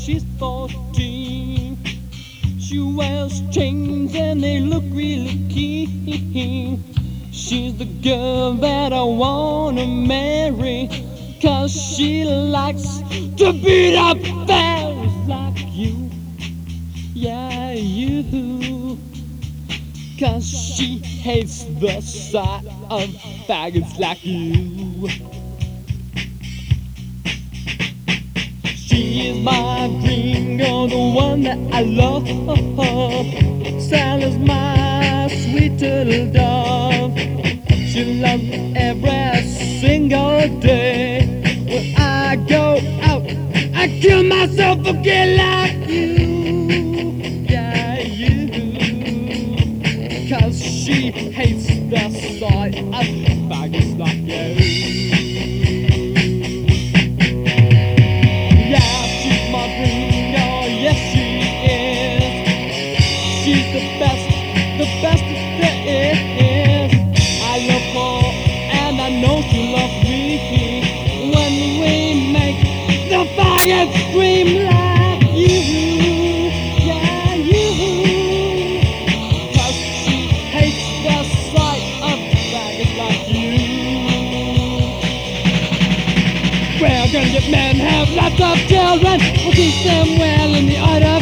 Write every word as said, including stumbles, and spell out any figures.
she's fourteen. She wears chains and they look really keen. She's the girl that I wanna marry, 'cause she likes to beat up fellas like you. Yeah, you. 'Cause she hates the sight of faggots like you. She is my dream girl, the one that I love. Sally's my sweet little dove. She loves me every single day. When I go out, I kill myself for get like you. Yeah, you. 'Cause she hates the sight of faggots like you. Yeah, she's my dream girl, yes she is. She's the best, the best that there is. I love her and I know she loves me. When we make the faggots scream like you. Yeah, you. 'Cause she hates the sight of faggots like you. Well, gonna get men have lots of children. We'll teach them well in the art of